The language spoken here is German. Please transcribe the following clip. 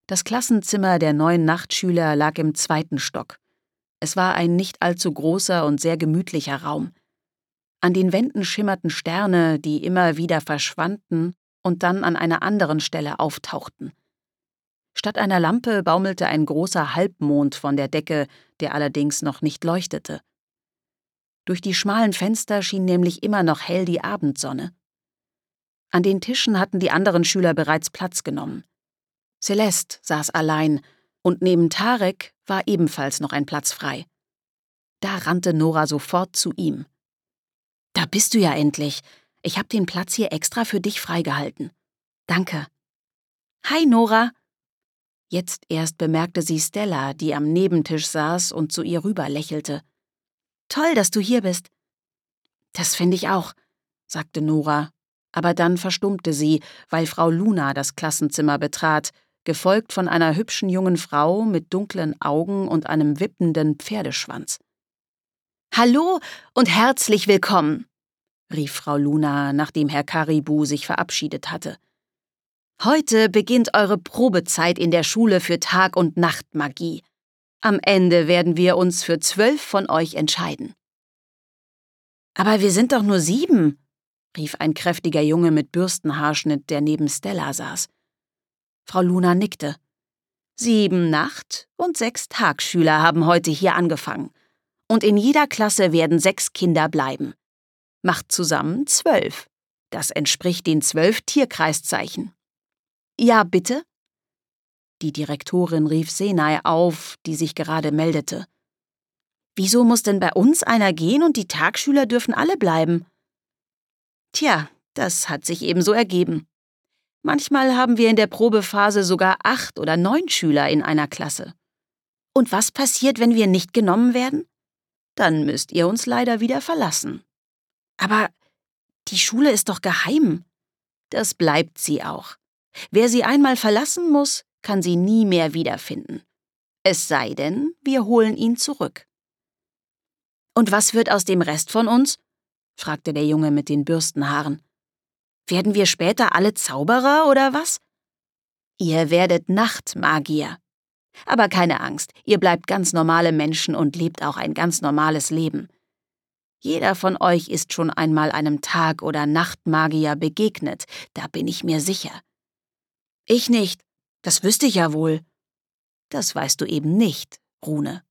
Das Klassenzimmer der 9 Nachtschüler lag im 2. Stock. Es war ein nicht allzu großer und sehr gemütlicher Raum. An den Wänden schimmerten Sterne, die immer wieder verschwanden und dann an einer anderen Stelle auftauchten. Statt einer Lampe baumelte ein großer Halbmond von der Decke, der allerdings noch nicht leuchtete. Durch die schmalen Fenster schien nämlich immer noch hell die Abendsonne. An den Tischen hatten die anderen Schüler bereits Platz genommen. Celeste saß allein, und neben Tarek war ebenfalls noch ein Platz frei. Da rannte Nora sofort zu ihm. »Da bist du ja endlich. Ich habe den Platz hier extra für dich freigehalten. Danke.« »Hi, Nora!« Jetzt erst bemerkte sie Stella, die am Nebentisch saß und zu ihr rüber lächelte. »Toll, dass du hier bist.« »Das finde ich auch«, sagte Nora, aber dann verstummte sie, weil Frau Luna das Klassenzimmer betrat, gefolgt von einer hübschen jungen Frau mit dunklen Augen und einem wippenden Pferdeschwanz. »Hallo und herzlich willkommen«, rief Frau Luna, nachdem Herr Karibu sich verabschiedet hatte. »Heute beginnt eure Probezeit in der Schule für Tag- und Nachtmagie. Am Ende werden wir uns für 12 von euch entscheiden.« »Aber wir sind doch nur 7«, rief ein kräftiger Junge mit Bürstenhaarschnitt, der neben Stella saß. Frau Luna nickte. 7 Nacht- und 6 Tagschüler haben heute hier angefangen. Und in jeder Klasse werden 6 Kinder bleiben. Macht zusammen 12. Das entspricht den 12 Tierkreiszeichen. »Ja, bitte?« Die Direktorin rief Senai auf, die sich gerade meldete. »Wieso muss denn bei uns einer gehen und die Tagschüler dürfen alle bleiben?« »Tja, das hat sich ebenso ergeben. Manchmal haben wir in der Probephase sogar 8 oder 9 Schüler in einer Klasse. Und was passiert, wenn wir nicht genommen werden? Dann müsst ihr uns leider wieder verlassen.« »Aber die Schule ist doch geheim.« »Das bleibt sie auch. Wer sie einmal verlassen muss, kann sie nie mehr wiederfinden. Es sei denn, wir holen ihn zurück.« »Und was wird aus dem Rest von uns?«, fragte der Junge mit den Bürstenhaaren. »Werden wir später alle Zauberer oder was?« »Ihr werdet Nachtmagier. Aber keine Angst, ihr bleibt ganz normale Menschen und lebt auch ein ganz normales Leben. Jeder von euch ist schon einmal einem Tag- oder Nachtmagier begegnet, da bin ich mir sicher.« »Ich nicht, das wüsste ich ja wohl.« »Das weißt du eben nicht, Rune.«